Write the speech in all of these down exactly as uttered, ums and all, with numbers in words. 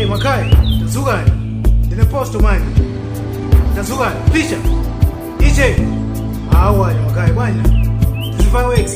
Makai, Tazuga, in a post to mine. Tazuga, Fisher, E J. How are you, Makai? Why not? This is five weeks.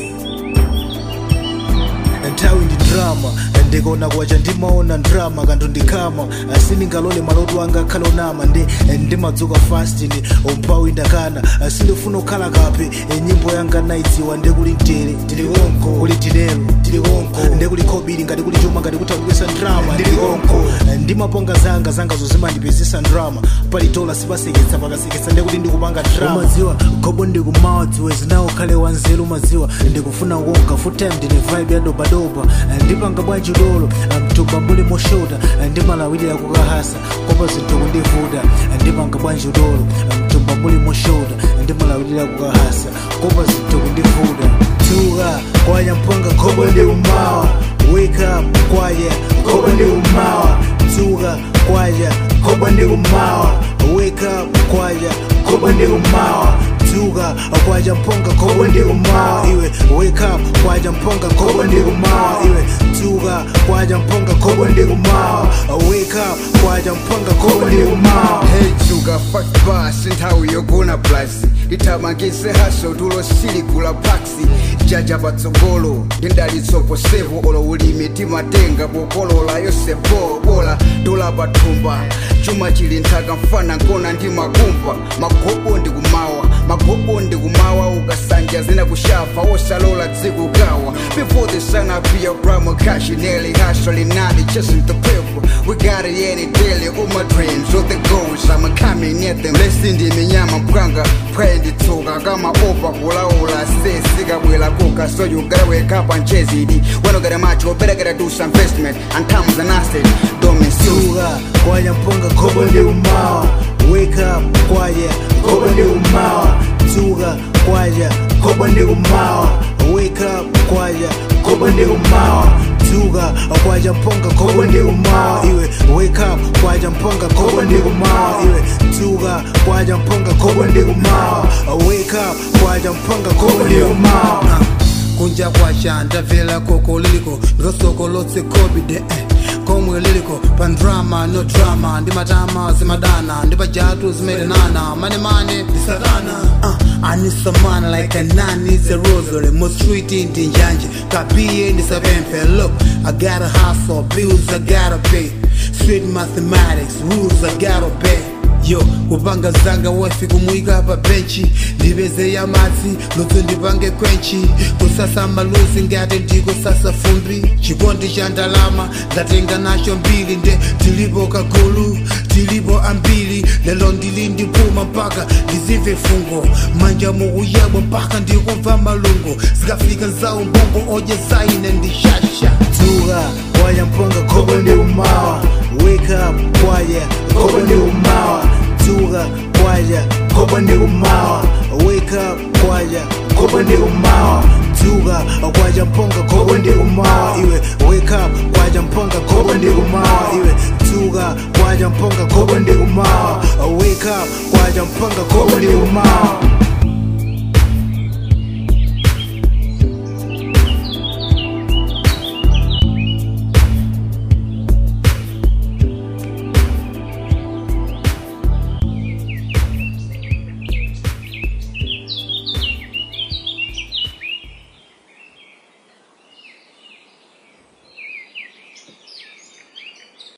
And how in the drama and they gonna watch and dimona and drama and on the kama asini ngalole malodu anga kalonama ndi ndi madzuka fast ni ompawi ndakana asinde funo kala kape enyimbo yanga nights wande kuli mtere tili konko kuli tilelo tili konko ndi kuli kobiri ngati kuli chuma ngati kutawisa drama tili konko ndi maponga zanga zanga zozima ndipezisa drama pali tola sipaseketsa pakaseketsa ndi kuti ndikupanga drama maziwa gobo ndi kumawadzi wezi nawo kale wanzelu maziwa ndikufuna wonka full time ndi vibe ya doba doba ndipanga bwanji dolo mtuba mbuli moshota ndimalawidi ya kukahasa kopa zinthu kundivuda ndipanga bwanji dolo mtuba mbuli moshota ndimalawidi ya kukahasa kopa zinthu kundivuda tuga kwaya mpanga kopa ndi umawa wake up kwaya kopa ndi umawa tuga kwaya kopa ndi umawa wake up kwaya kopa ndi umawa tuga kwaja mponga kobo ndi umawa iwe wake up kwaja mponga kobo ndi umawa iwe tuga kwaja mponga kobo ndi umawa wake up kwaja mponga kobo ndi umawa hey tuga first bus nthawi yogona plus litamangise haso tulo sili kula paxi jaja patsogolo ndindalitsopo sevo olo ulimi timatenga bokolola yose bo bola dola pathumba chuma chili nthaka mfana nkona ndi makumba magobo ndi kumawa magobo ndi kumawa ukasanja zina kushafa osalola dzikugawa before the sun appear brahma cash nearly hustling not chasing the paper we got it any daily all my dreams all the goals I'm coming near them blessing ndi minyama mpwanga pwendi tsoka kama opa kulaula sesika bwela kuka so you gotta wake up and chase it when you get a match you better gotta do some investment and time's an asset don't misuse tuga kwaya mponga kobo ndi umawa wake up kwaya kobo ndi umawa tuga kwaya kobo ndi umawa wake up kwaya kobo ndi umawa tuga kwaja mponga kobo ndi umawa iwe wake up kwaja mponga kobo ndi umawa iwe tuga kwaja mponga kobo ndi umawa wake up kwaja mponga kobo ndi umawa kunja kwa shanda vela koko liliko rosoko lotse kobide eh komwe liliko pan drama no drama ndi matama zimadana ndi pajatu zimerenana mane mane disatana uh, I need some man like a nun needs a rosary most street in njanje kapiye ndi sapempe look I gotta hustle bills I gotta pay street mathematics rules I gotta obey yo kupanga zanga wafi kumuika pa benchi ndibeze ya matsi lutsu ndipange kwenchi kusasa maluzi ngati ndiko sasa fumbi chikondi cha ndalama ndatenga nacho mbili nde tilipo kakulu tilipo ambili lelo ndili ndipuma mpaka ndizive fungo manja mukuyabo mpaka ndikumva malungo zikafika nzawo mbongo oje zaine ndishasha tuga kwaya mponga kobo ndi umawa wake up kwaya kobo ndi umawa tuga kwaya kobo ndi umawa wake up kwaya kobo ndi umawa tuga kwaja mponga kobo ndi umawa iwe wake up kwaja mponga kobo ndi umawa iwe tuga kwaja mponga kobo ndi umawa wake up kwaja mponga kobo ndi umawa